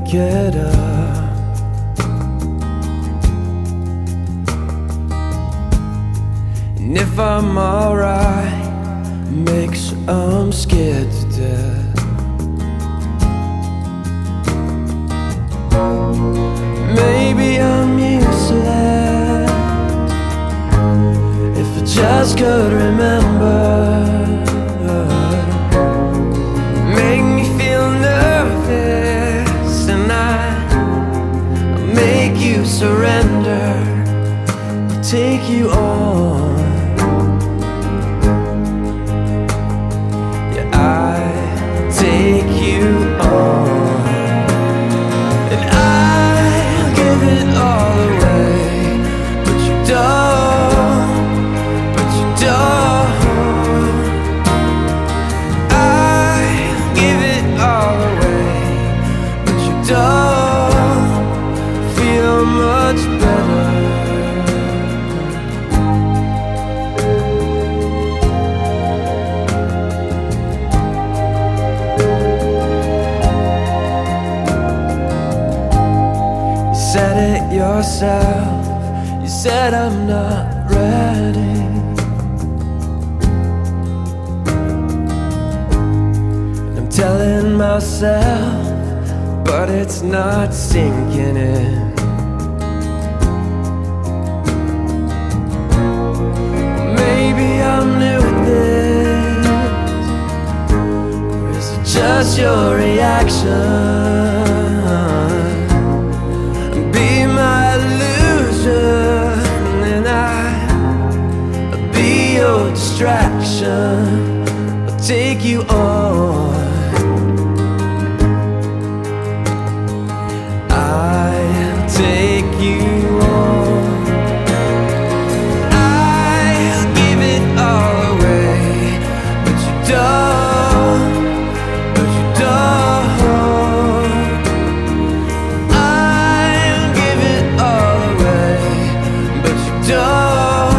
get up. And if I'm alright, makes I'm scared to death. Maybe I'm useless if I just could remember. Make me feel nervous and I'll make you surrender. I'll take you on. Yeah, I'll take you on. And I'll give it all away, but you don't, but you don't. I'll give it all away, but you don't feel much better. You said it yourself, you said I'm not ready. And I'm telling myself, but it's not sinking in. Maybe I'm new at this, or is it just your reaction? Be my illusion, and I'll be your distraction. I'll take you on. I'll take you on. I'll give it all away, but you don't, but you don't. I'll give it all away, but you don't